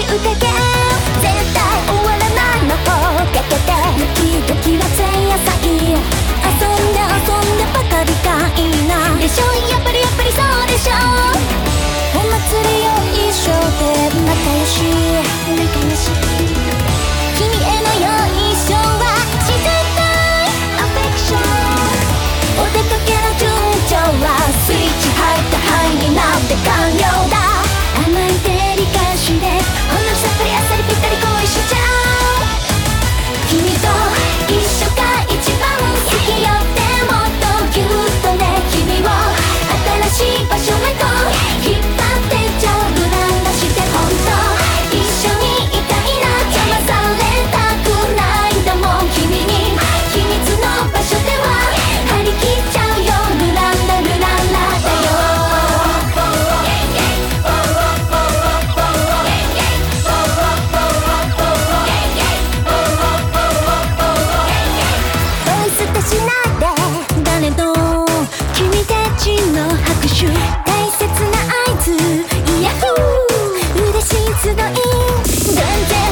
絶対終わらないのをかけてドキドキは前夜祭遊んでばかりがいいなでしょやっぱりそうでしょお祭りを一生で仲良し君へのよいしょは自然体アフェクションお出かけの順調はスイッチ入った範囲になって完了だ甘いデリカシーでほんのりさっぱりあっさりぴったり恋しちゃう君と一緒が一番好きよってもっとぎゅっとね君を新しい場所へと引っ張ってっちゃうブランドして本当一緒にいたいな邪魔されたくないんだもん君に秘密の場所では張り切っちゃうよルランラルランラだよボイスとしないで誰の君たちの拍手大切な合図イヤホー嬉しい集い全然